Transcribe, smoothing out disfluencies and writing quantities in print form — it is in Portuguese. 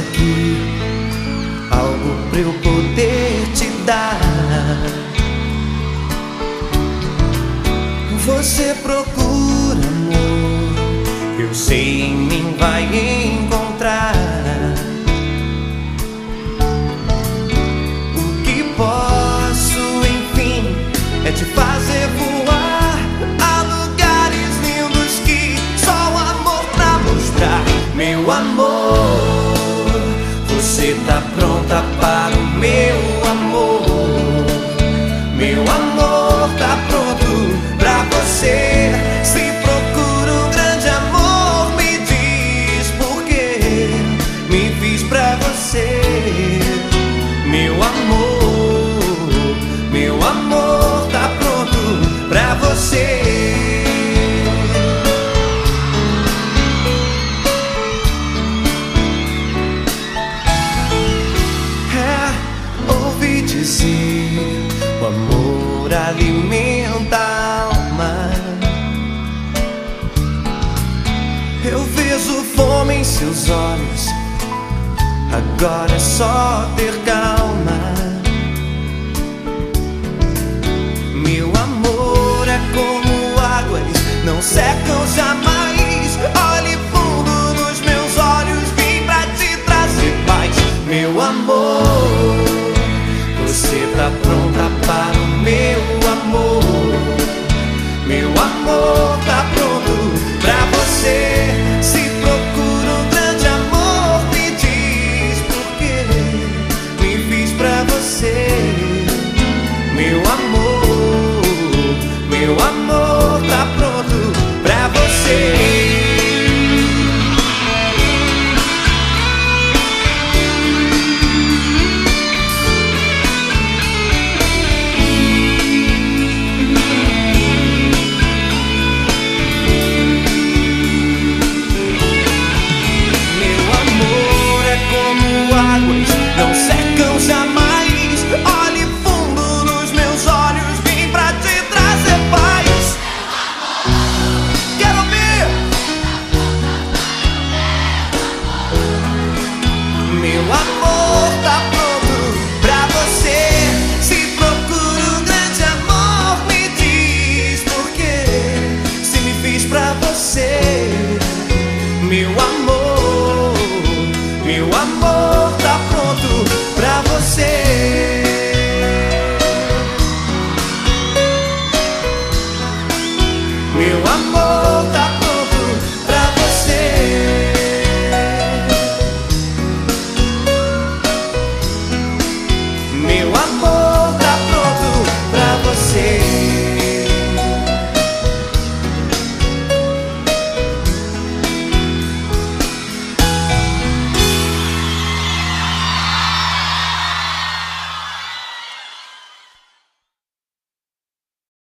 aqui algo pra eu poder te dar. Você procura amor, eu sei em mim vai encontrar. O que posso, enfim, é te fazer voar a lugares lindos que só o amor pra mostrar. Meu amor, você tá pronta para o meu amor. Meu amor tá pronto pra você. Se procura um grande amor, me diz por quê me fiz pra você. Meu amor tá pronto pra você. Ouvi dizer, o amor alimenta a alma. Eu vejo fome em seus olhos, agora é só ter calma. Meu amor é como águas, não secam jamais. Olhe fundo nos meus olhos, vim pra te trazer paz. Meu amor, você tá pronta para o meu amor. Meu amor